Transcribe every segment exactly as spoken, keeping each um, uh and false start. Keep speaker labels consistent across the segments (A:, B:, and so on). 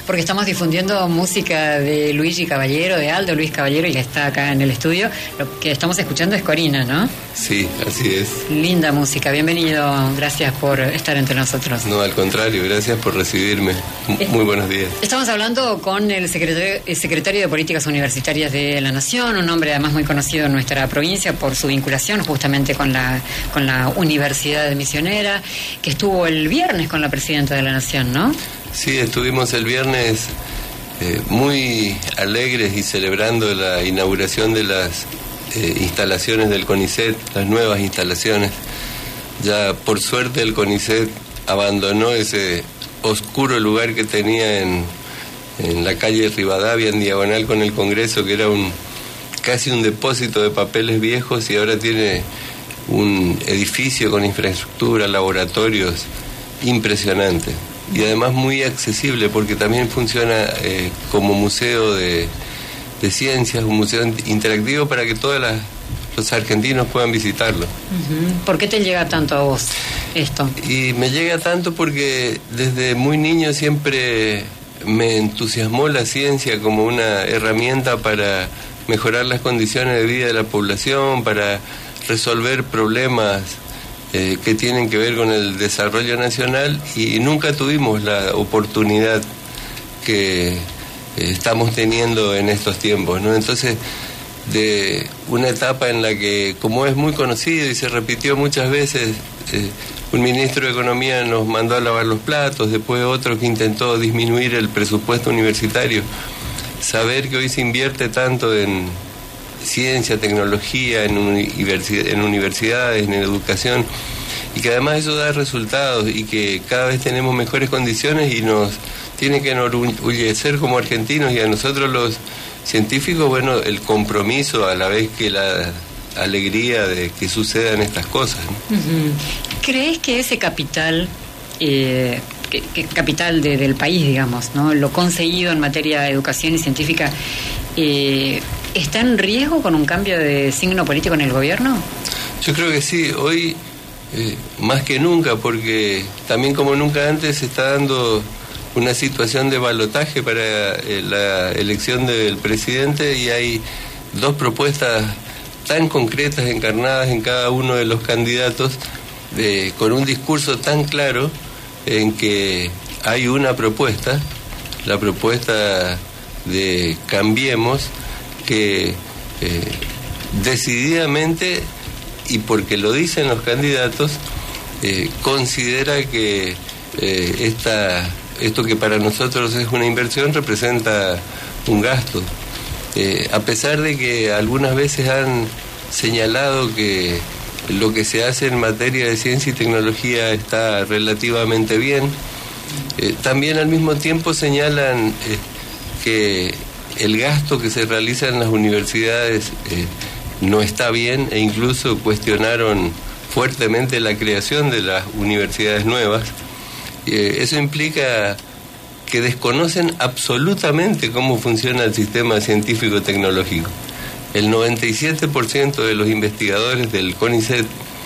A: porque estamos difundiendo música de Luigi Caballero, de Aldo Luis Caballero, y que está acá en el estudio. Lo que estamos escuchando es Corina, ¿no?
B: Sí, así es.
A: Linda música, bienvenido, gracias por estar entre nosotros.
B: No, al contrario, gracias por recibirme. Muy buenos días.
A: Estamos hablando con el secretario, el secretario de Políticas Universitarias de la Nación, un hombre además muy conocido en nuestra provincia por su vinculación justamente con la, con la Universidad Misionera, que estuvo el viernes con la presidenta de la Nación, ¿no?
B: Sí, estuvimos el viernes eh, muy alegres y celebrando la inauguración de las eh, instalaciones del CONICET, las nuevas instalaciones. Ya por suerte el CONICET abandonó ese oscuro lugar que tenía en, en la calle Rivadavia, en diagonal con el Congreso, que era un casi un depósito de papeles viejos, y ahora tiene un edificio con infraestructura, laboratorios impresionante, y además muy accesible porque también funciona eh, como museo de, de ciencias, un museo interactivo para que todos las, los argentinos puedan visitarlo.
A: Uh-huh. ¿Por qué te llega tanto a vos esto?
B: Y me llega tanto porque desde muy niño siempre me entusiasmó la ciencia como una herramienta para mejorar las condiciones de vida de la población, para resolver problemas eh, que tienen que ver con el desarrollo nacional, y nunca tuvimos la oportunidad que eh, estamos teniendo en estos tiempos, ¿no? Entonces, de una etapa en la que, como es muy conocido y se repitió muchas veces, eh, un ministro de Economía nos mandó a lavar los platos, después otro que intentó disminuir el presupuesto universitario. Saber que hoy se invierte tanto en ciencia, tecnología, en, universidad, en universidades, en educación, y que además eso da resultados y que cada vez tenemos mejores condiciones, y nos tiene que enorgullecer como argentinos, y a nosotros los científicos, bueno, el compromiso a la vez que la alegría de que sucedan estas cosas, ¿no?
A: Uh-huh. ¿Crees que ese capital... Eh... Que, que capital de, del país, digamos, ¿no? Lo conseguido en materia de educación y científica, eh, ¿está en riesgo con un cambio de signo político en el gobierno?
B: Yo creo que sí, hoy eh, más que nunca, porque también como nunca antes se está dando una situación de balotaje para eh, la elección del presidente, y hay dos propuestas tan concretas, encarnadas en cada uno de los candidatos, eh, con un discurso tan claro, en que hay una propuesta, la propuesta de Cambiemos, que eh, decididamente, y porque lo dicen los candidatos, eh, considera que eh, esta, esto que para nosotros es una inversión representa un gasto. Eh, a pesar de que algunas veces han señalado que lo que se hace en materia de ciencia y tecnología está relativamente bien, eh, también al mismo tiempo señalan eh, que el gasto que se realiza en las universidades eh, no está bien, e incluso cuestionaron fuertemente la creación de las universidades nuevas. Eh, eso implica que desconocen absolutamente cómo funciona el sistema científico-tecnológico. El noventa y siete por ciento de los investigadores del CONICET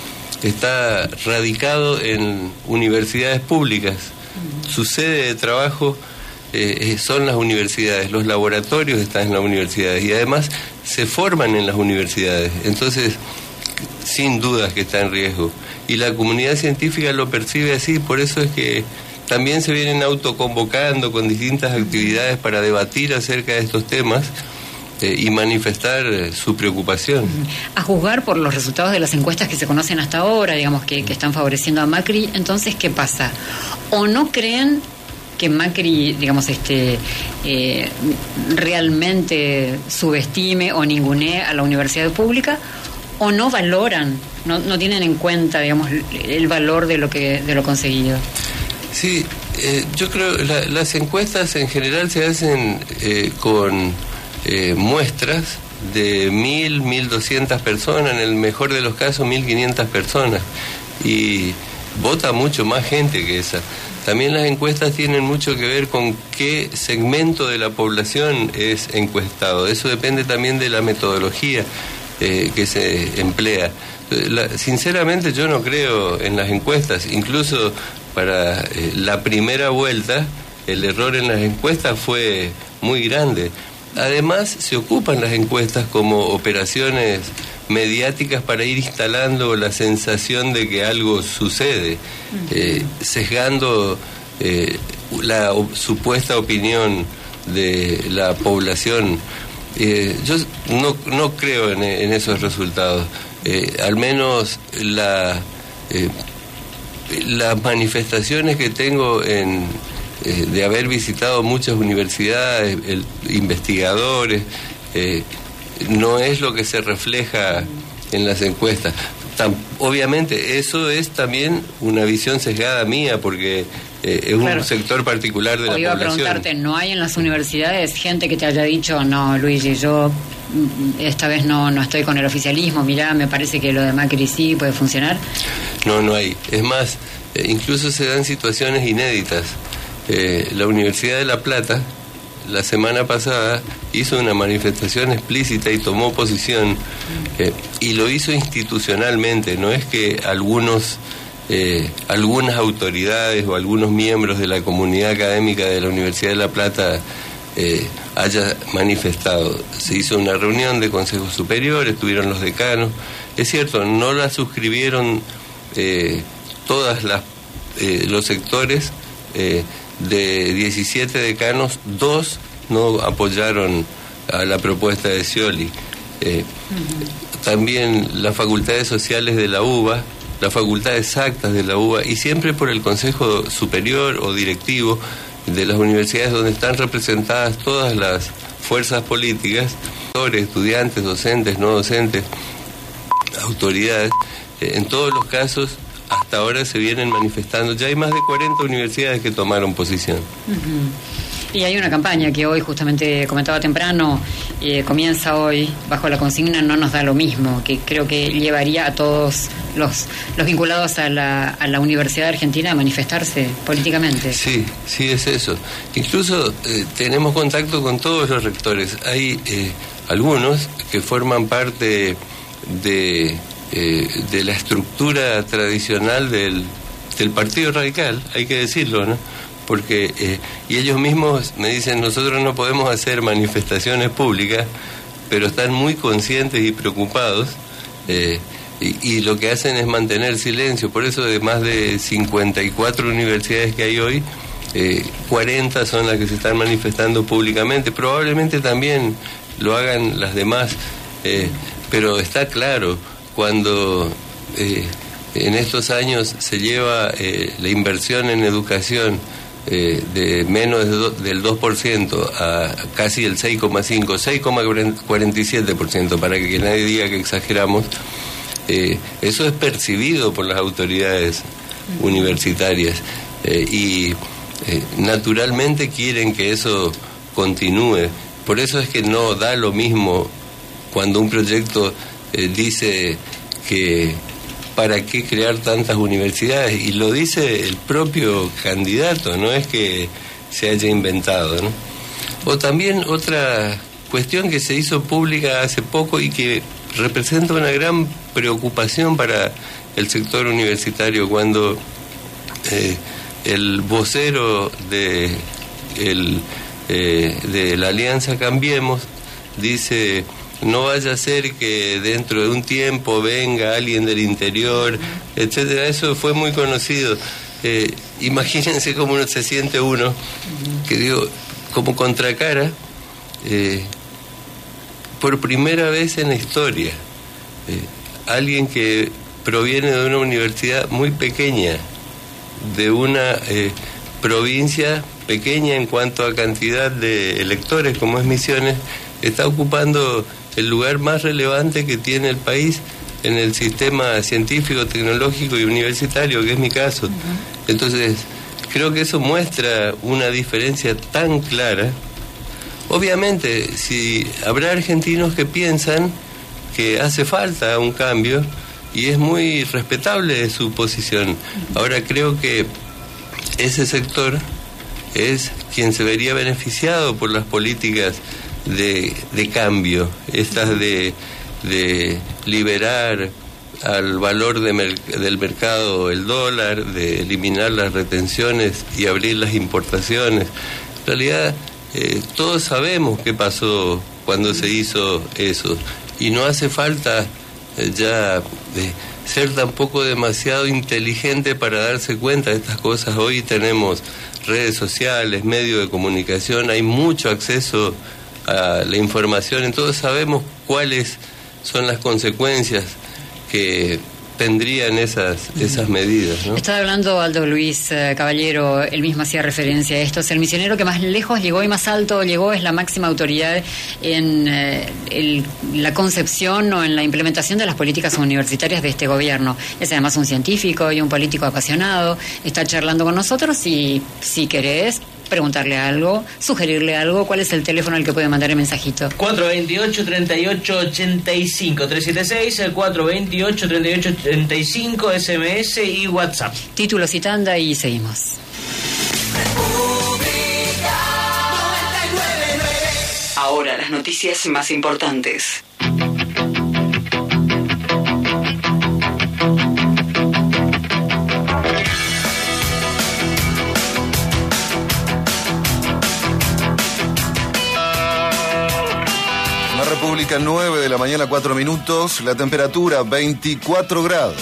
B: está radicado en universidades públicas. Su sede de trabajo eh, son las universidades, los laboratorios están en las universidades, y además se forman en las universidades. Entonces, sin dudas que está en riesgo. Y la comunidad científica lo percibe así, por eso es que también se vienen autoconvocando con distintas actividades para debatir acerca de estos temas eh, y manifestar eh, su preocupación.
A: A juzgar por los resultados de las encuestas que se conocen hasta ahora, digamos, que, que están favoreciendo a Macri, entonces, ¿qué pasa? ¿O no creen que Macri, digamos, este eh, realmente subestime o ningunee a la universidad pública, o no valoran, no, no tienen en cuenta, digamos, el valor de lo que de lo conseguido?
B: Sí, eh, yo creo que la, las encuestas en general se hacen eh, con eh, muestras de mil, mil doscientas personas, en el mejor de los casos mil quinientas personas, y vota mucho más gente que esa. También las encuestas tienen mucho que ver con qué segmento de la población es encuestado. Eso depende también de la metodología eh, que se emplea. La, sinceramente yo no creo en las encuestas, incluso para eh, la primera vuelta el error en las encuestas fue muy grande. Además, se ocupan las encuestas como operaciones mediáticas para ir instalando la sensación de que algo sucede, eh, sesgando eh, la o, supuesta opinión de la población. Eh, yo no, no creo en, en esos resultados. Eh, al menos la, eh, las manifestaciones que tengo en, eh, de haber visitado muchas universidades, el, investigadores, eh, no es lo que se refleja en las encuestas. Tam, obviamente eso es también una visión sesgada mía, porque eh, es claro. un sector particular de o la
A: iba
B: población.
A: A preguntarte, ¿no hay en las universidades gente que te haya dicho, no, Luigi, yo esta vez no, no estoy con el oficialismo, mirá, me parece que lo de Macri sí puede funcionar?
B: No, no hay. Es más, eh, incluso se dan situaciones inéditas. Eh, la Universidad de La Plata, la semana pasada, hizo una manifestación explícita y tomó posición, eh, y lo hizo institucionalmente. No es que algunos eh, algunas autoridades o algunos miembros de la comunidad académica de la Universidad de La Plata eh, haya manifestado. Se hizo una reunión de consejos superiores, estuvieron los decanos. Es cierto, no la suscribieron eh, todas las eh, los sectores. eh, De diecisiete decanos, dos no apoyaron a la propuesta de Scioli. Eh, uh-huh. También las facultades sociales de la U B A, las facultades exactas de la U B A, y siempre por el Consejo Superior o Directivo de las universidades, donde están representadas todas las fuerzas políticas, estudiantes, docentes, no docentes, autoridades. Eh, en todos los casos, hasta ahora se vienen manifestando. Ya hay más de cuarenta universidades que tomaron posición.
A: Uh-huh. Y hay una campaña que hoy, justamente comentaba temprano, eh, comienza hoy bajo la consigna "no nos da lo mismo", que creo que llevaría a todos los los vinculados a la, a la Universidad Argentina a manifestarse políticamente.
B: Sí, sí, es eso. Incluso eh, tenemos contacto con todos los rectores. Hay eh, algunos que forman parte de... Eh, de la estructura tradicional del, del Partido Radical, hay que decirlo, ¿no? Porque, eh, y ellos mismos me dicen, nosotros no podemos hacer manifestaciones públicas, pero están muy conscientes y preocupados, eh, y, y lo que hacen es mantener silencio. Por eso, de más de cincuenta y cuatro universidades que hay hoy, eh, cuarenta son las que se están manifestando públicamente. Probablemente también lo hagan las demás, eh, pero está claro, cuando eh, en estos años se lleva eh, la inversión en educación eh, de menos de do, del dos por ciento a casi el seis coma cinco, seis coma cuarenta y siete por ciento, para que, que nadie diga que exageramos, eh, eso es percibido por las autoridades universitarias, eh, y eh, naturalmente quieren que eso continúe. Por eso es que no da lo mismo cuando un proyecto Eh, dice que para qué crear tantas universidades, y lo dice el propio candidato, no es que se haya inventado, ¿no? O también otra cuestión que se hizo pública hace poco y que representa una gran preocupación para el sector universitario, cuando eh, el vocero de, el, eh, de la Alianza Cambiemos dice: no vaya a ser que dentro de un tiempo venga alguien del interior, etcétera. Eso fue muy conocido. Eh, imagínense cómo uno se siente uno, que digo, como contracara, eh, por primera vez en la historia, eh, alguien que proviene de una universidad muy pequeña, de una eh, provincia pequeña en cuanto a cantidad de electores, como es Misiones, está ocupando el lugar más relevante que tiene el país en el sistema científico, tecnológico y universitario, que es mi caso. Uh-huh. Entonces, creo que eso muestra una diferencia tan clara. Obviamente, si habrá argentinos que piensan que hace falta un cambio, y es muy respetable su posición. Uh-huh. Ahora, creo que ese sector es quien se vería beneficiado por las políticas de, de cambio, estas de, de liberar al valor de mer- del mercado el dólar, de eliminar las retenciones y abrir las importaciones. En realidad, eh, todos sabemos qué pasó cuando se hizo eso, y no hace falta eh, ya eh, ser tampoco demasiado inteligente para darse cuenta de estas cosas. Hoy tenemos redes sociales, medios de comunicación, hay mucho acceso a la información, entonces sabemos cuáles son las consecuencias que tendrían esas esas medidas, ¿no?
A: Estaba hablando Aldo Luis eh, Caballero, él mismo hacía referencia a esto. Es el misionero que más lejos llegó y más alto llegó, es la máxima autoridad en eh, el, la concepción o en la implementación de las políticas universitarias de este gobierno. Es además un científico y un político apasionado. Está charlando con nosotros y si querés preguntarle algo, sugerirle algo, ¿cuál es el teléfono al que puede mandar el mensajito?
C: cuatro veintiocho, treinta y ocho ochenta y cinco, trescientos setenta y seis, el cuatro veintiocho, treinta y ocho ochenta y cinco, S M S y WhatsApp.
A: Títulos y tanda y seguimos.
D: Ahora las noticias más importantes.
E: República, nueve de la mañana, cuatro minutos, la temperatura veinticuatro grados.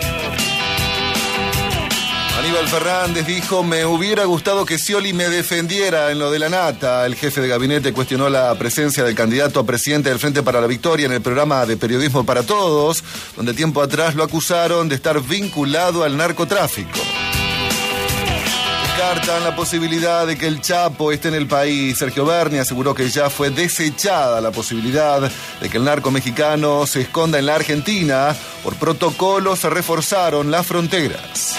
E: Aníbal Fernández dijo: me hubiera gustado que Scioli me defendiera en lo de la nata. El jefe de gabinete cuestionó la presencia del candidato a presidente del Frente para la Victoria en el programa de Periodismo para Todos, donde tiempo atrás lo acusaron de estar vinculado al narcotráfico. Descartan la posibilidad de que el Chapo esté en el país. Sergio Berni aseguró que ya fue desechada la posibilidad de que el narco mexicano se esconda en la Argentina. Por protocolo se reforzaron las fronteras.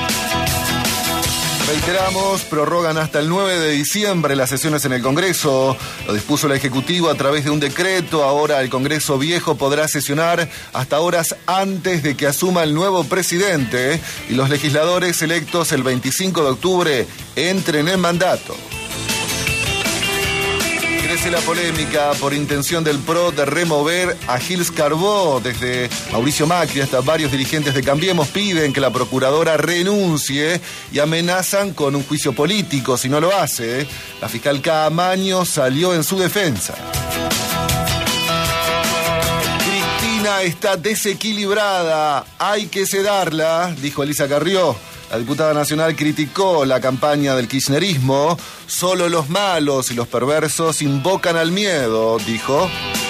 E: Reiteramos, prorrogan hasta el nueve de diciembre las sesiones en el Congreso. Lo dispuso el Ejecutivo a través de un decreto. Ahora el Congreso viejo podrá sesionar hasta horas antes de que asuma el nuevo presidente y los legisladores electos el veinticinco de octubre entren en mandato. Crece la polémica por intención del P R O de remover a Gils Carbó. Desde Mauricio Macri hasta varios dirigentes de Cambiemos piden que la procuradora renuncie y amenazan con un juicio político si no lo hace. La fiscal Caamaño salió en su defensa. Cristina está desequilibrada, hay que sedarla, dijo Elisa Carrió. La diputada nacional criticó la campaña del kirchnerismo. Solo los malos y los perversos invocan al miedo, dijo.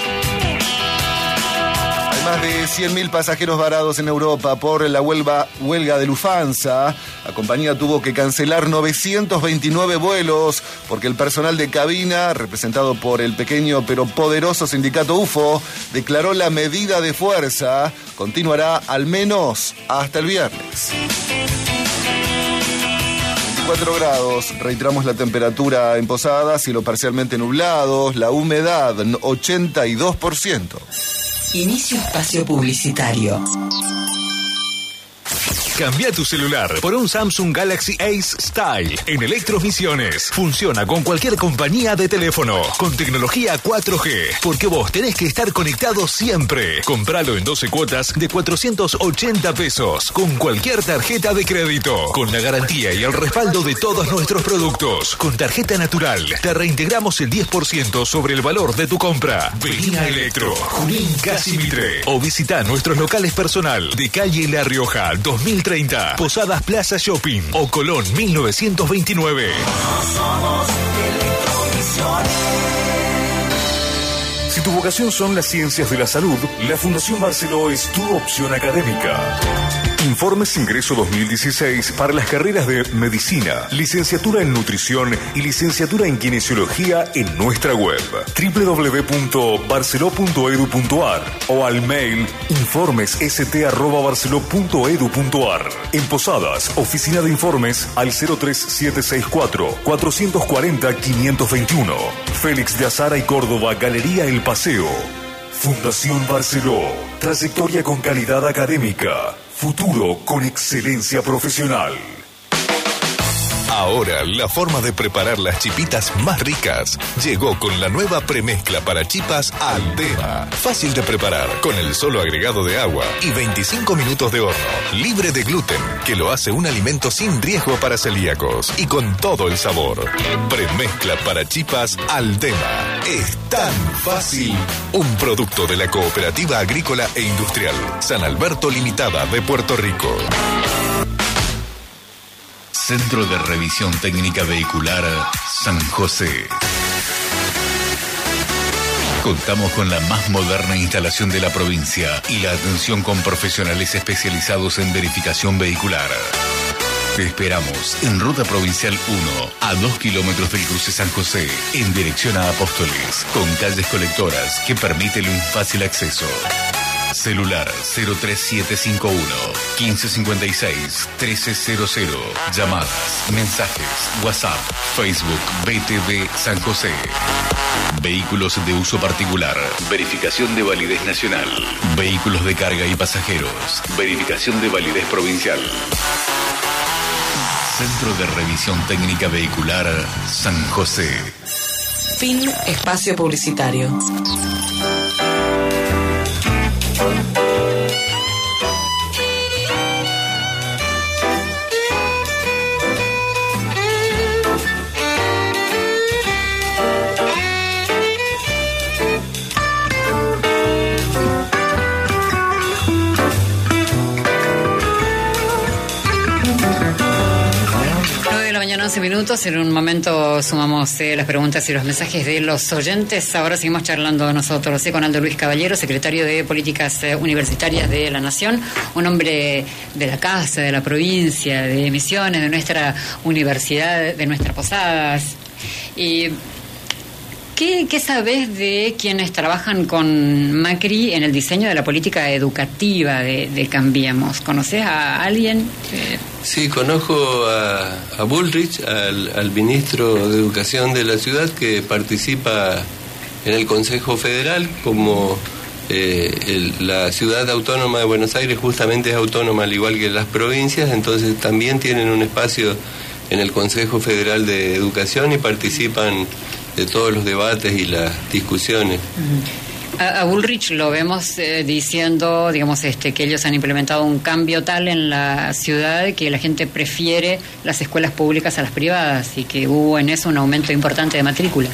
E: Hay más de cien mil pasajeros varados en Europa por la huelga, huelga de Lufthansa. La compañía tuvo que cancelar novecientos veintinueve vuelos porque el personal de cabina, representado por el pequeño pero poderoso sindicato U F O, declaró la medida de fuerza. Continuará al menos hasta el viernes. veinticuatro grados, reiteramos la temperatura en Posadas, cielo parcialmente nublado, la humedad ochenta y dos por ciento.
D: Inicio espacio publicitario.
F: Cambia tu celular por un Samsung Galaxy Ace Style en Electromisiones. Funciona con cualquier compañía de teléfono, con tecnología cuatro G, porque vos tenés que estar conectado siempre. Compralo en doce cuotas de cuatrocientos ochenta pesos, con cualquier tarjeta de crédito, con la garantía y el respaldo de todos nuestros productos. Con tarjeta natural, te reintegramos el diez por ciento sobre el valor de tu compra. Vení a Electro, Junín Casimitre, o visita nuestros locales personal de calle La Rioja dos mil treinta, Posadas Plaza Shopping o Colón mil novecientos veintinueve.
G: Somos Electromisiones.
H: Si tu vocación son las ciencias de la salud, la Fundación Barceló es tu opción académica. Informes ingreso dos mil dieciséis para las carreras de Medicina, Licenciatura en Nutrición y Licenciatura en Kinesiología en nuestra web doble u doble u doble u punto barceló punto edu punto ar o al mail informes s t arroba barceló punto edu punto ar. En Posadas, oficina de informes al cero tres siete seis cuatro, cuatro cuatro cero, cinco dos uno. Félix de Azara y Córdoba, Galería El Paseo. Fundación Barceló, trayectoria con calidad académica. Futuro con excelencia profesional.
F: Ahora, la forma de preparar las chipitas más ricas llegó con la nueva premezcla para chipas Aldema. Fácil de preparar, con el solo agregado de agua y veinticinco minutos de horno. Libre de gluten, que lo hace un alimento sin riesgo para celíacos y con todo el sabor. Premezcla para chipas Aldema. Es tan fácil. Un producto de la Cooperativa Agrícola e Industrial San Alberto Limitada de Puerto Rico.
I: Centro de Revisión Técnica Vehicular San José. Contamos con la más moderna instalación de la provincia y la atención con profesionales especializados en verificación vehicular. Te esperamos en Ruta Provincial uno, a dos kilómetros del cruce San José, en dirección a Apóstoles, con calles colectoras que permiten un fácil acceso. Celular cero tres siete cinco uno, quince cincuenta y seis, trece cero cero. Llamadas, mensajes, WhatsApp, Facebook, B T V San José. Vehículos de uso particular. Verificación de validez nacional. Vehículos de carga y pasajeros. Verificación de validez provincial. Centro de Revisión Técnica Vehicular San José.
J: Fin espacio publicitario.
A: once minutos, en un momento sumamos eh, las preguntas y los mensajes de los oyentes. Ahora seguimos charlando nosotros eh, con Aldo Luis Caballero, secretario de Políticas eh, Universitarias de la Nación, un hombre de la casa, de la provincia, de Misiones, de nuestra universidad, de nuestras Posadas. Y ¿Qué, ¿Qué sabés de quienes trabajan con Macri en el diseño de la política educativa de, de Cambiemos? ¿Conocés a alguien? Eh...
B: Sí, conozco a, a Bullrich, al, al ministro de Educación de la ciudad, que participa en el Consejo Federal, como eh, el, la ciudad autónoma de Buenos Aires justamente es autónoma al igual que las provincias, entonces también tienen un espacio en el Consejo Federal de Educación y participan de todos los debates y las discusiones.
A: A, a Bullrich lo vemos eh, diciendo, digamos, este, que ellos han implementado un cambio tal en la ciudad que la gente prefiere las escuelas públicas a las privadas y que hubo en eso un aumento importante de matrícula.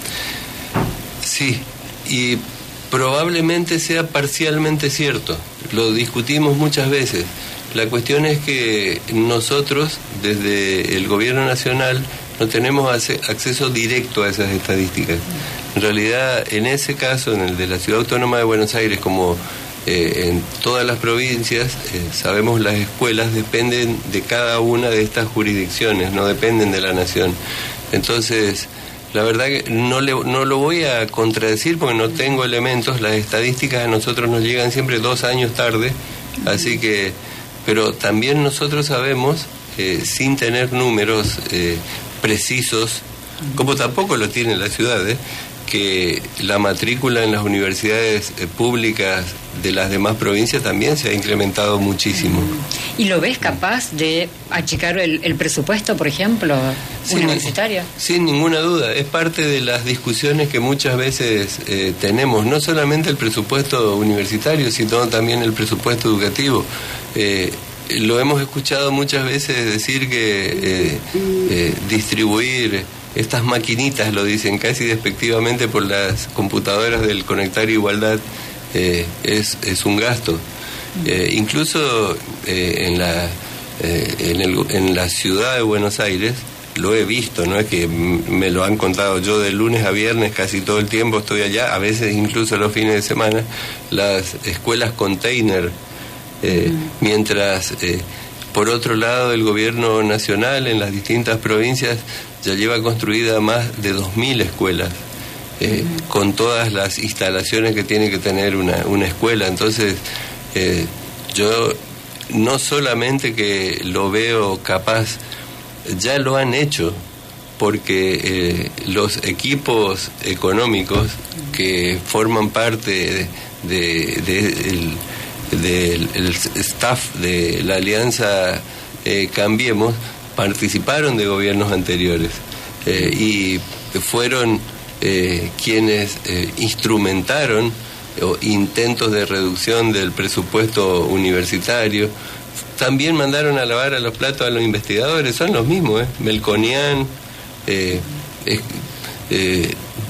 B: Sí, y probablemente sea parcialmente cierto. Lo discutimos muchas veces. La cuestión es que nosotros, desde el Gobierno Nacional, no tenemos acceso directo a esas estadísticas. En realidad, en ese caso, en el de la Ciudad Autónoma de Buenos Aires, como eh, en todas las provincias, eh, sabemos las escuelas dependen de cada una de estas jurisdicciones, no dependen de la nación. Entonces, la verdad que no, le, no lo voy a contradecir porque no tengo elementos. Las estadísticas a nosotros nos llegan siempre dos años tarde, así que, pero también nosotros sabemos, eh, sin tener números eh, precisos, como tampoco lo tiene la ciudad, ¿eh? que la matrícula en las universidades eh, públicas de las demás provincias también se ha incrementado muchísimo.
A: ¿Y lo ves capaz de achicar el, el presupuesto, por ejemplo, sin, universitario?
B: Sin ninguna duda, es parte de las discusiones que muchas veces eh, tenemos, no solamente el presupuesto universitario, sino también el presupuesto educativo. Eh, Lo hemos escuchado muchas veces decir que eh, eh, distribuir estas maquinitas, lo dicen casi despectivamente, por las computadoras del Conectar Igualdad, eh, es, es un gasto. Eh, incluso eh, en, la, eh, en, el, en la ciudad de Buenos Aires, lo he visto, no es que me lo han contado, yo de lunes a viernes casi todo el tiempo estoy allá, a veces incluso los fines de semana, las escuelas container. Eh, mientras eh, por otro lado el gobierno nacional en las distintas provincias ya lleva construida más de dos mil escuelas eh, uh-huh. con todas las instalaciones que tiene que tener una, una escuela. Entonces eh, yo no solamente que lo veo capaz, ya lo han hecho, porque eh, los equipos económicos que forman parte de, de, de el, del el staff de la Alianza eh, Cambiemos participaron de gobiernos anteriores eh, y fueron eh, quienes eh, instrumentaron o intentos de reducción del presupuesto universitario. También mandaron a lavar a los platos a los investigadores, son los mismos, ¿eh? Melconian, eh, eh, eh,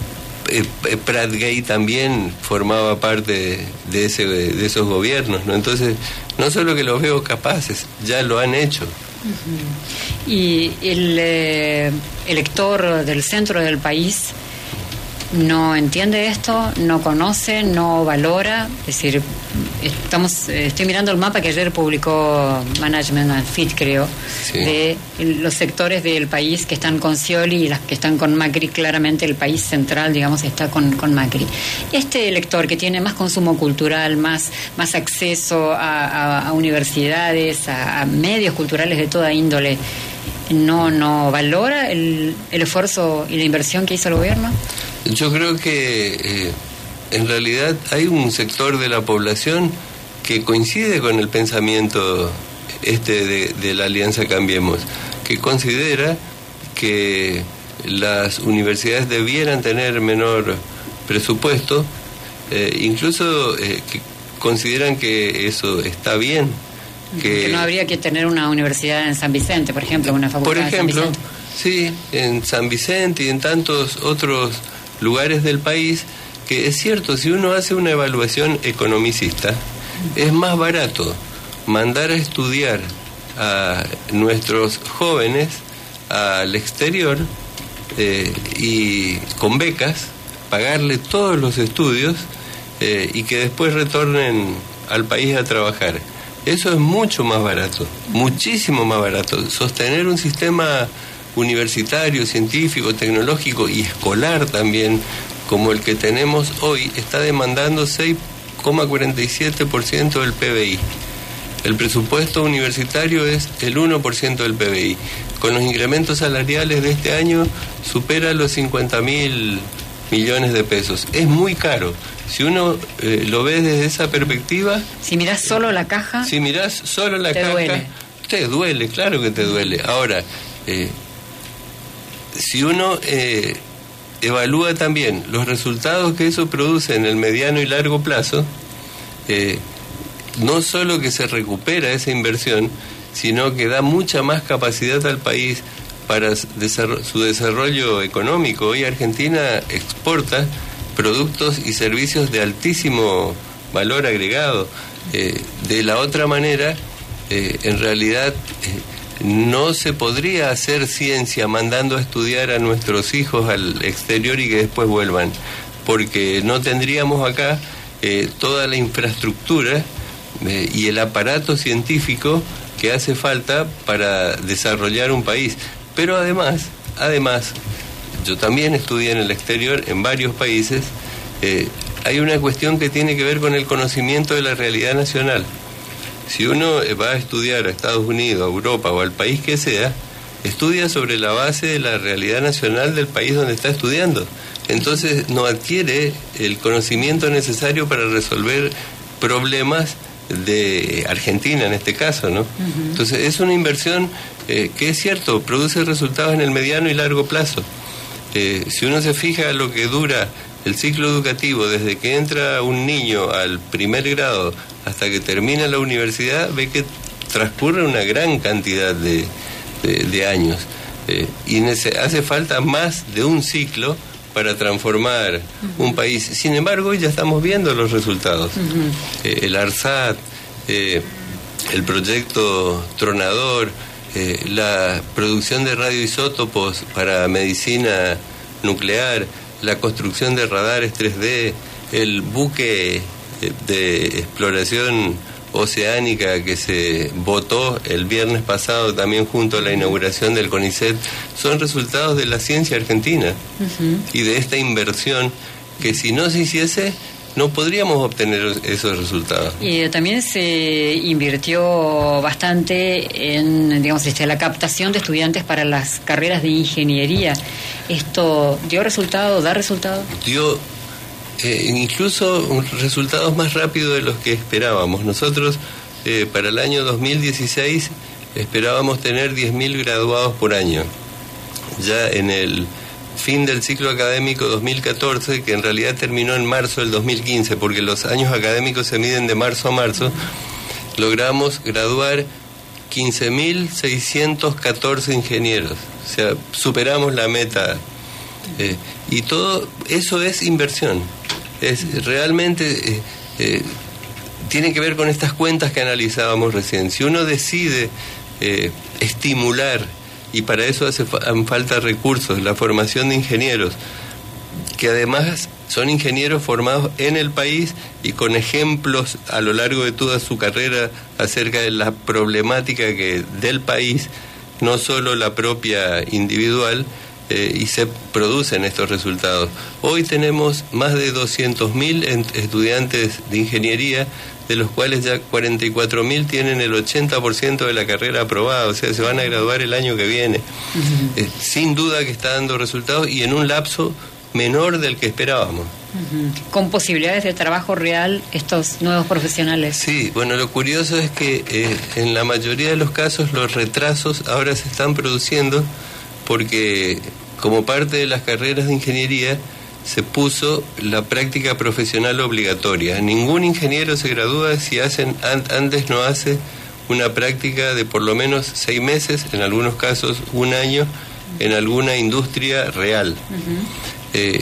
B: eh, Pratgate también formaba parte de, de, ese, de esos gobiernos, ¿no? Entonces, no solo que los veo capaces, ya lo han hecho.
A: Uh-huh. Y el eh, elector del centro del país no entiende esto, no conoce, no valora. Es decir, estamos estoy mirando el mapa que ayer publicó Management and Fit, creo, sí, de los sectores del país que están con Scioli y las que están con Macri. Claramente el país central, digamos, está con, con Macri. Este elector que tiene más consumo cultural, más, más acceso a, a, a universidades, a, a medios culturales de toda índole, ¿no, no valora el, el esfuerzo y la inversión que hizo el gobierno?
B: Yo creo que eh, en realidad hay un sector de la población que coincide con el pensamiento este de, de la Alianza Cambiemos, que considera que las universidades debieran tener menor presupuesto, eh, incluso eh, que consideran que eso está bien. Que,
A: que no habría que tener una universidad en San Vicente, por ejemplo, una facultad
B: por ejemplo,
A: en San
B: sí,
A: Vicente.
B: en San Vicente y en tantos otros lugares del país, que es cierto, si uno hace una evaluación economicista, es más barato mandar a estudiar a nuestros jóvenes al exterior eh, y con becas, pagarle todos los estudios eh, y que después retornen al país a trabajar. Eso es mucho más barato, muchísimo más barato. Sostener un sistema universitario, científico, tecnológico y escolar también, como el que tenemos hoy, está demandando seis coma cuarenta y siete por ciento del P B I. El presupuesto universitario es el uno por ciento del P B I. Con los incrementos salariales de este año supera los cincuenta mil millones de pesos. Es muy caro. Si uno eh, lo ve desde esa perspectiva...
A: Si mirás solo la caja...
B: Si mirás solo la
A: te
B: caja...
A: duele.
B: Te duele, claro que te duele. Ahora... Eh, Si uno eh, evalúa también los resultados que eso produce en el mediano y largo plazo, eh, no solo que se recupera esa inversión, sino que da mucha más capacidad al país para su desarrollo económico. Hoy Argentina exporta productos y servicios de altísimo valor agregado. Eh, de la otra manera, eh, en realidad... Eh, no se podría hacer ciencia mandando a estudiar a nuestros hijos al exterior y que después vuelvan, porque no tendríamos acá eh, toda la infraestructura eh, y el aparato científico que hace falta para desarrollar un país. Pero además, además, yo también estudié en el exterior, en varios países, eh, hay una cuestión que tiene que ver con el conocimiento de la realidad nacional. Si uno va a estudiar a Estados Unidos, a Europa o al país que sea, estudia sobre la base de la realidad nacional del país donde está estudiando. Entonces no adquiere el conocimiento necesario para resolver problemas de Argentina en este caso, ¿no? Uh-huh. Entonces es una inversión eh, que es cierto, produce resultados en el mediano y largo plazo. Eh, si uno se fija lo que dura el ciclo educativo desde que entra un niño al primer grado hasta que termina la universidad, ve que transcurre una gran cantidad de, de, de años. Eh, y nece- hace falta más de un ciclo para transformar uh-huh. un país. Sin embargo, ya estamos viendo los resultados. Uh-huh. Eh, el ARSAT, eh, el proyecto Tronador, eh, la producción de radioisótopos para medicina nuclear, la construcción de radares tres D, el buque de exploración oceánica que se votó el viernes pasado también junto a la inauguración del CONICET, son resultados de la ciencia argentina uh-huh. y de esta inversión que si no se hiciese no podríamos obtener esos resultados.
A: Y también se invirtió bastante en, digamos, este, la captación de estudiantes para las carreras de ingeniería. ¿Esto dio resultado, da resultado?
B: Dio eh, incluso resultados más rápidos de los que esperábamos. Nosotros eh, para el año dos mil dieciséis esperábamos tener diez mil graduados por año. Ya en el fin del ciclo académico dos mil catorce, que en realidad terminó en marzo del dos mil quince, porque los años académicos se miden de marzo a marzo, logramos graduar quince mil seiscientos catorce ingenieros. O sea, superamos la meta. Eh, y todo eso es inversión. Es realmente... Eh, eh, tiene que ver con estas cuentas que analizábamos recién. Si uno decide eh, estimular, y para eso hace fa- falta recursos, la formación de ingenieros, que además son ingenieros formados en el país y con ejemplos a lo largo de toda su carrera acerca de la problemática que del país, no solo la propia individual, eh, y se producen estos resultados. Hoy tenemos más de doscientos mil estudiantes de ingeniería, de los cuales ya cuarenta y cuatro mil tienen el ochenta por ciento de la carrera aprobada, o sea, se van a graduar el año que viene. Uh-huh. Eh, sin duda que está dando resultados y en un lapso menor del que esperábamos.
A: Uh-huh. Con posibilidades de trabajo real estos nuevos profesionales.
B: Sí, bueno, lo curioso es que eh, en la mayoría de los casos los retrasos ahora se están produciendo porque como parte de las carreras de ingeniería se puso la práctica profesional obligatoria. Ningún ingeniero se gradúa si hacen an- antes no hace una práctica de por lo menos seis meses, en algunos casos un año, en alguna industria real. Uh-huh. Eh,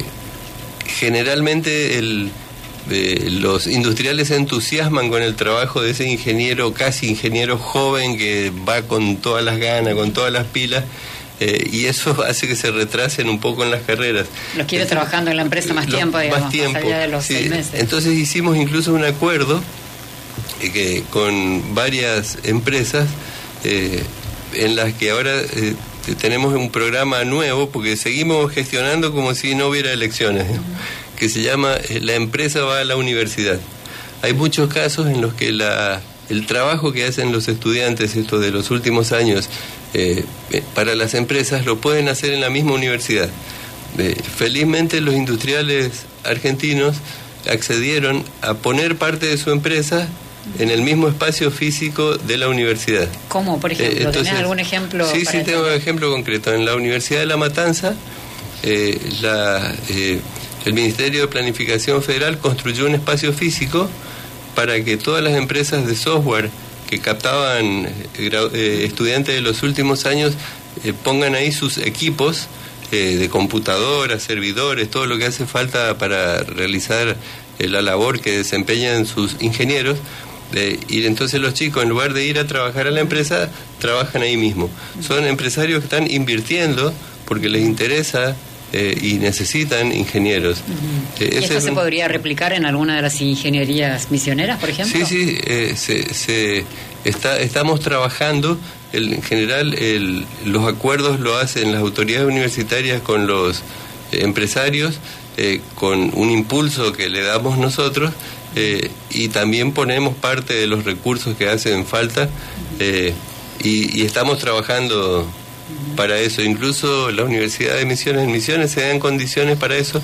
B: generalmente el, eh, los industriales se entusiasman con el trabajo de ese ingeniero, casi ingeniero joven que va con todas las ganas, con todas las pilas. Eh, y eso hace que se retrasen un poco en las carreras.
A: Los quiere Entonces, trabajando en la empresa más tiempo, digamos,
B: más tiempo,
A: más allá de los
B: sí.
A: seis meses.
B: Entonces hicimos incluso un acuerdo eh, que, con varias empresas eh, en las que ahora eh, tenemos un programa nuevo, porque seguimos gestionando como si no hubiera elecciones, ¿eh? Uh-huh. Que se llama eh, La empresa va a la universidad. Hay muchos casos en los que la, el trabajo que hacen los estudiantes estos de los últimos años Eh, para las empresas lo pueden hacer en la misma universidad. Eh, felizmente los industriales argentinos accedieron a poner parte de su empresa en el mismo espacio físico de la universidad.
A: ¿Cómo, por ejemplo? Eh, entonces, ¿tenés algún ejemplo?
B: Sí, sí, tengo un ejemplo concreto. En la Universidad de La Matanza, eh, la, eh, el Ministerio de Planificación Federal construyó un espacio físico para que todas las empresas de software que captaban eh, estudiantes de los últimos años eh, pongan ahí sus equipos eh, de computadoras, servidores, todo lo que hace falta para realizar eh, la labor que desempeñan sus ingenieros, eh, y entonces los chicos, en lugar de ir a trabajar a la empresa, trabajan ahí mismo. Son empresarios que están invirtiendo porque les interesa eh, y necesitan ingenieros.
A: Uh-huh. eh, ¿Y esto se un... podría replicar en alguna de las ingenierías misioneras, por ejemplo?
B: Sí, sí, eh, se, se está, estamos trabajando. El, en general, el, los acuerdos lo hacen las autoridades universitarias con los eh, empresarios, eh, con un impulso que le damos nosotros, eh, y también ponemos parte de los recursos que hacen falta, eh, y, y estamos trabajando para eso. Incluso la Universidad de Misiones, en Misiones se dan condiciones para eso,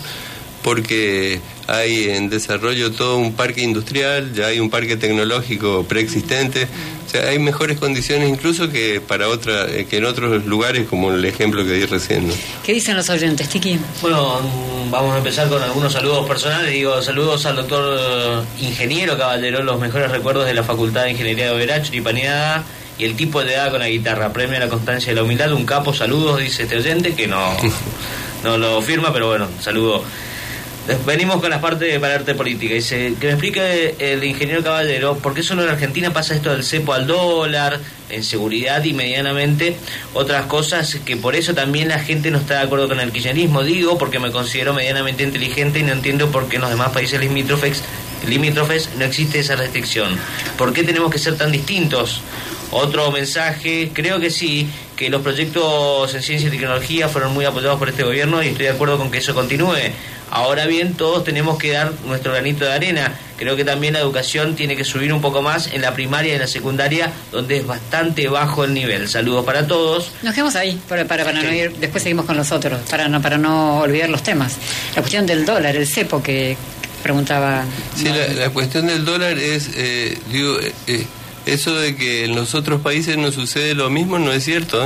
B: porque hay en desarrollo todo un parque industrial, ya hay un parque tecnológico preexistente, o sea, hay mejores condiciones incluso que para otra, que en otros lugares, como el ejemplo que di recién, ¿no?
A: ¿Qué dicen los oyentes, Tiki?
C: Bueno, vamos a empezar con algunos saludos personales. Digo, saludos al doctor ingeniero Caballero, los mejores recuerdos de la Facultad de Ingeniería de Oberá, Churipaneada, y el tipo de edad con la guitarra, premio a la constancia y la humildad, un capo, saludos, dice este oyente, que no, no lo firma, pero bueno, saludo. Venimos con la parte de parte política. Dice, que me explique el ingeniero Caballero por qué solo en Argentina pasa esto del cepo al dólar, en seguridad y medianamente otras cosas, que por eso también la gente no está de acuerdo con el kirchnerismo. Digo, porque me considero medianamente inteligente y no entiendo por qué en los demás países limítrofes, limítrofes no existe esa restricción. ¿Por qué tenemos que ser tan distintos? Otro mensaje, creo que sí, que los proyectos en ciencia y tecnología fueron muy apoyados por este gobierno y estoy de acuerdo con que eso continúe. Ahora bien, todos tenemos que dar nuestro granito de arena. Creo que también la educación tiene que subir un poco más en la primaria y en la secundaria, donde es bastante bajo el nivel. Saludos para todos.
A: Nos quedamos ahí, para, para, para sí. no ir, después seguimos con los otros, para no, para no olvidar los temas. La cuestión del dólar, el cepo que preguntaba...
B: Sí, la, la cuestión del dólar es, eh, digo... Eh, eso de que en los otros países no sucede lo mismo no es cierto, ¿eh?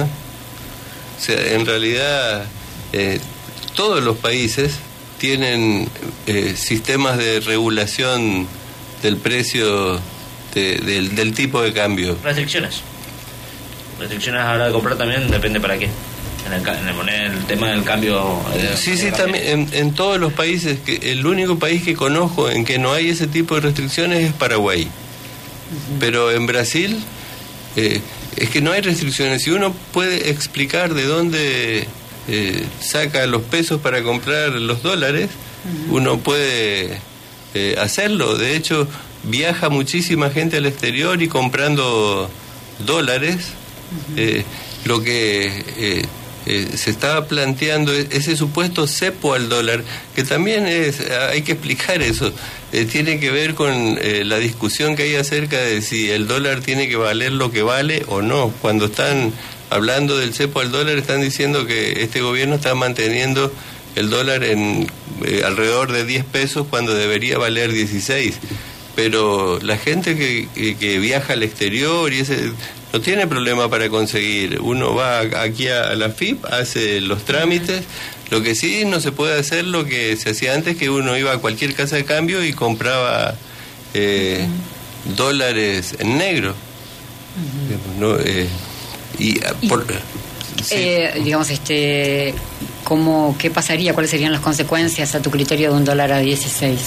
B: O sea, en realidad eh, todos los países tienen eh, sistemas de regulación del precio de, del, del tipo de cambio.
C: Restricciones. Restricciones a la hora de comprar también depende para qué. En el, en el, en el tema del cambio. De,
B: sí, sí,
C: de
B: también en, en todos los países, que el único país que conozco en que no hay ese tipo de restricciones es Paraguay. Uh-huh. Pero en Brasil eh, es que no hay restricciones. Si uno puede explicar de dónde eh, saca los pesos para comprar los dólares, uh-huh. uno puede eh, hacerlo. De hecho, viaja muchísima gente al exterior y comprando dólares. Uh-huh. eh, lo que eh, eh, se estaba planteando es ese supuesto cepo al dólar, que también es, hay que explicar eso, eh, tiene que ver con eh, la discusión que hay acerca de si el dólar tiene que valer lo que vale o no. Cuando están hablando del cepo al dólar, están diciendo que este gobierno está manteniendo el dólar en eh, alrededor de diez pesos cuando debería valer dieciséis. Pero la gente que, que, que viaja al exterior y ese no tiene problema para conseguir. Uno va aquí a la F I P, hace los trámites. Lo que sí no se puede hacer lo que se hacía antes, que uno iba a cualquier casa de cambio y compraba eh, uh-huh. dólares en negro. Uh-huh. No, eh, y,
A: y
B: por, sí.
A: eh, digamos, este, ¿cómo, qué pasaría? ¿Cuáles serían las consecuencias a tu criterio de un dólar a dieciséis?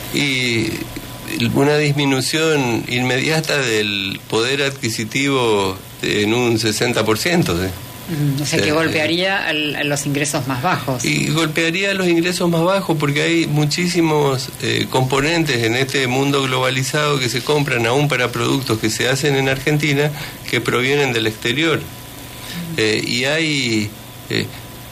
B: Y una disminución inmediata del poder adquisitivo en un sesenta por ciento. ¿sí?
A: Mm, o sea, que eh, golpearía al, a los ingresos más bajos.
B: Y golpearía a los ingresos más bajos porque hay muchísimos eh, componentes en este mundo globalizado que se compran aún para productos que se hacen en Argentina que provienen del exterior. Mm. Eh, y hay... Eh,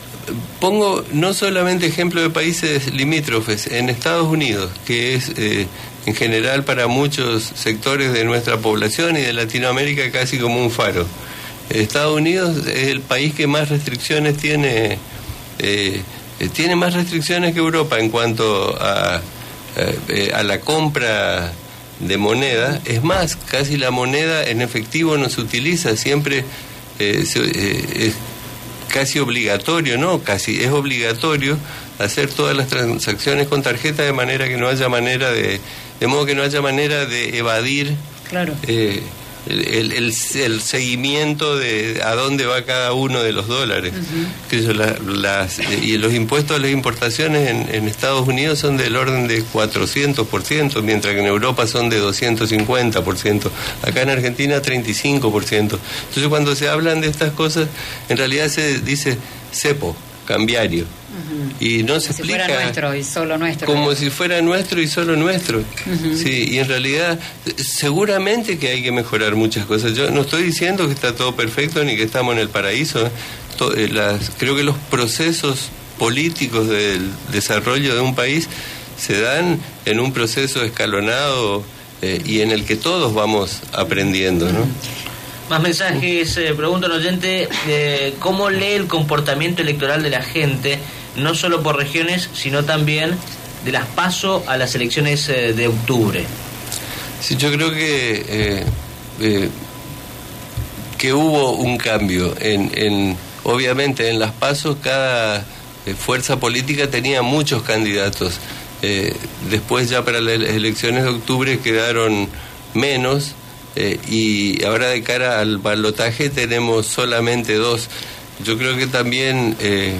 B: pongo no solamente ejemplo de países limítrofes, en Estados Unidos, que es... Eh, en general para muchos sectores de nuestra población y de Latinoamérica casi como un faro. Estados Unidos es el país que más restricciones tiene, eh, tiene más restricciones que Europa en cuanto a, a, a la compra de moneda. Es más, casi la moneda en efectivo no se utiliza, siempre eh, se, eh, es casi obligatorio, no, casi es obligatorio hacer todas las transacciones con tarjeta de manera que no haya manera de, de modo que no haya manera de evadir
A: claro.
B: eh, el, el, el seguimiento de a dónde va cada uno de los dólares. Uh-huh. Que eso, la, las, y los impuestos a las importaciones en, en Estados Unidos son del orden de cuatrocientos por ciento, mientras que en Europa son de doscientos cincuenta por ciento. Acá en Argentina treinta y cinco por ciento. Entonces cuando se hablan de estas cosas, en realidad se dice cepo, cambiario. Uh-huh. Y no se
A: si
B: explica
A: fuera nuestro y solo nuestro,
B: como si fuera nuestro y solo nuestro. Uh-huh. Sí, y en realidad seguramente que hay que mejorar muchas cosas. Yo no estoy diciendo que está todo perfecto ni que estamos en el paraíso. ¿eh? To- eh, las, creo que los procesos políticos del desarrollo de un país se dan en un proceso escalonado eh, y en el que todos vamos aprendiendo, ¿no?
C: Más mensajes. Eh, pregunta un oyente, eh, ¿cómo lee el comportamiento electoral de la gente, no solo por regiones, sino también de las PASO a las elecciones eh, de octubre?
B: Sí, yo creo que eh, eh, que hubo un cambio. En, en obviamente en las PASO cada eh, fuerza política tenía muchos candidatos. Eh, después ya para las elecciones de octubre quedaron menos. Eh, y ahora de cara al balotaje tenemos solamente dos. Yo creo que también eh,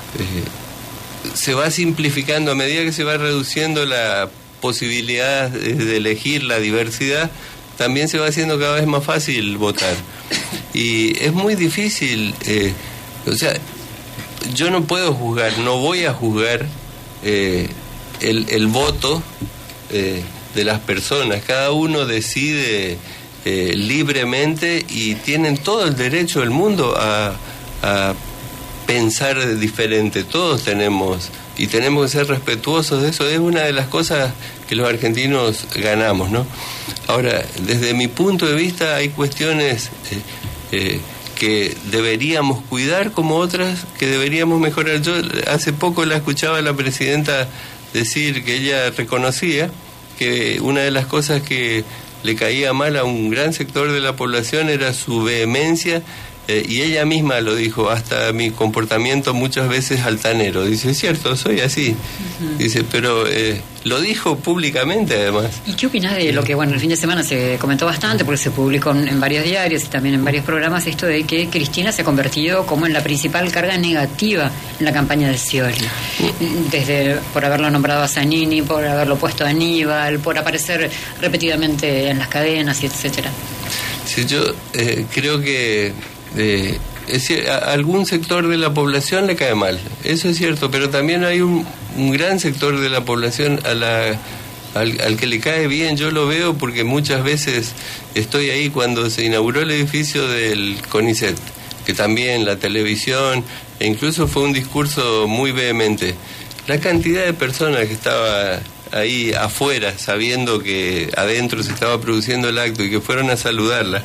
B: eh, se va simplificando a medida que se va reduciendo la posibilidad de, de elegir la diversidad, también se va haciendo cada vez más fácil votar. Y es muy difícil, eh, o sea, yo no puedo juzgar, no voy a juzgar eh, el, el voto eh, de las personas. Cada uno decide Eh, libremente y tienen todo el derecho del mundo a, a pensar diferente. Todos tenemos y tenemos que ser respetuosos de eso. Es una de las cosas que los argentinos ganamos, ¿no? Ahora, desde mi punto de vista hay cuestiones eh, eh, que deberíamos cuidar como otras que deberíamos mejorar. Yo hace poco la escuchaba a la presidenta decir que ella reconocía que una de las cosas que le caía mal a un gran sector de la población era su vehemencia, eh, y ella misma lo dijo, hasta mi comportamiento muchas veces altanero. Dice, es cierto, soy así. Uh-huh. Dice, pero eh, lo dijo públicamente además.
A: ¿Y qué opinás de lo que, bueno, el fin de semana se comentó bastante, porque se publicó en, en varios diarios y también en varios programas, esto de que Cristina se ha convertido como en la principal carga negativa en la campaña de Scioli? Uh-huh. Desde por haberlo nombrado a Zanini, por haberlo puesto a Aníbal, por aparecer repetidamente en las cadenas, y etcétera.
B: Sí, yo eh, creo que Eh, es decir, a algún sector de la población le cae mal, eso es cierto, pero también hay un, un gran sector de la población a la, al, al que le cae bien. Yo lo veo porque muchas veces estoy ahí cuando se inauguró el edificio del CONICET, que también la televisión, e incluso fue un discurso muy vehemente. La cantidad de personas que estaba ahí afuera, sabiendo que adentro se estaba produciendo el acto y que fueron a saludarla.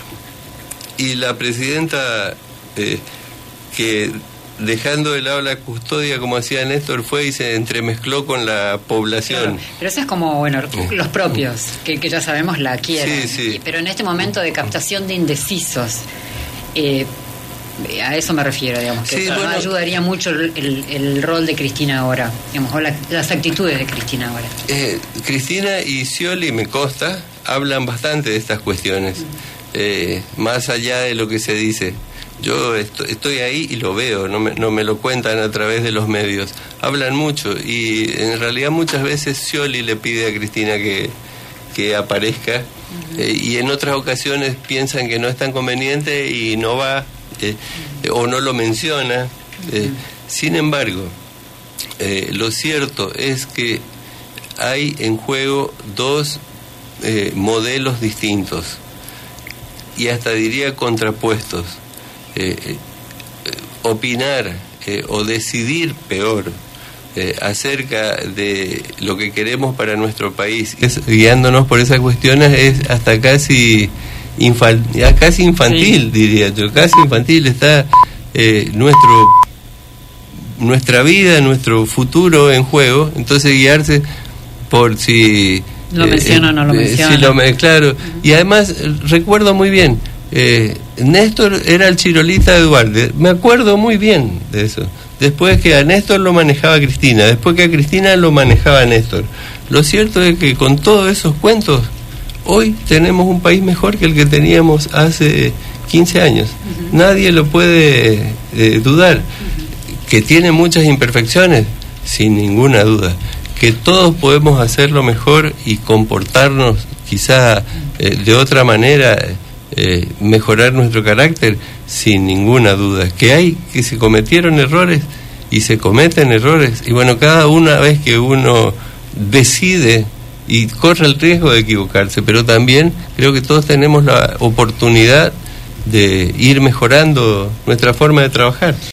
B: Y la presidenta, eh, que dejando de lado la custodia, como hacía Néstor, fue y se entremezcló con la población.
A: Claro, pero eso es como, bueno, los propios, que, que ya sabemos la quieren.
B: Sí, sí.
A: Pero en este momento de captación de indecisos, eh, a eso me refiero, digamos, que
B: sí,
A: no
B: bueno,
A: ayudaría mucho el, el, el rol de Cristina ahora, digamos, o la, las actitudes de Cristina ahora.
B: Eh, Cristina y Scioli, me consta, hablan bastante de estas cuestiones. Mm. Eh, más allá de lo que se dice, yo estoy, estoy ahí y lo veo, no me, no me lo cuentan a través de los medios, hablan mucho y en realidad muchas veces Scioli le pide a Cristina que, que aparezca, uh-huh. eh, y en otras ocasiones piensan que no es tan conveniente y no va, eh, uh-huh. o no lo menciona. eh, uh-huh. Sin embargo, eh, lo cierto es que hay en juego dos eh, modelos distintos y hasta diría contrapuestos. Eh, eh, opinar eh, o decidir peor eh, acerca de lo que queremos para nuestro país, es, guiándonos por esas cuestiones, es hasta casi infan, ya casi infantil, sí. diría yo, casi infantil. Está eh, nuestro nuestra vida, nuestro futuro en juego, entonces guiarse por si
A: lo menciona o no lo menciona.
B: Sí, lo me, claro. Uh-huh. Y además, recuerdo muy bien, eh, Néstor era el chirolista de Duarte. Me acuerdo muy bien de eso. Después que a Néstor lo manejaba Cristina, después que a Cristina lo manejaba Néstor. Lo cierto es que con todos esos cuentos, hoy tenemos un país mejor que el que teníamos hace quince años. Uh-huh. Nadie lo puede eh, dudar. Uh-huh. Que tiene muchas imperfecciones, sin ninguna duda. Que todos podemos hacerlo mejor y comportarnos quizá eh, de otra manera, eh, mejorar nuestro carácter, sin ninguna duda. Que hay, que se cometieron errores y se cometen errores, y bueno, cada una vez que uno decide y corre el riesgo de equivocarse, pero también creo que todos tenemos la oportunidad de ir mejorando nuestra forma de trabajar.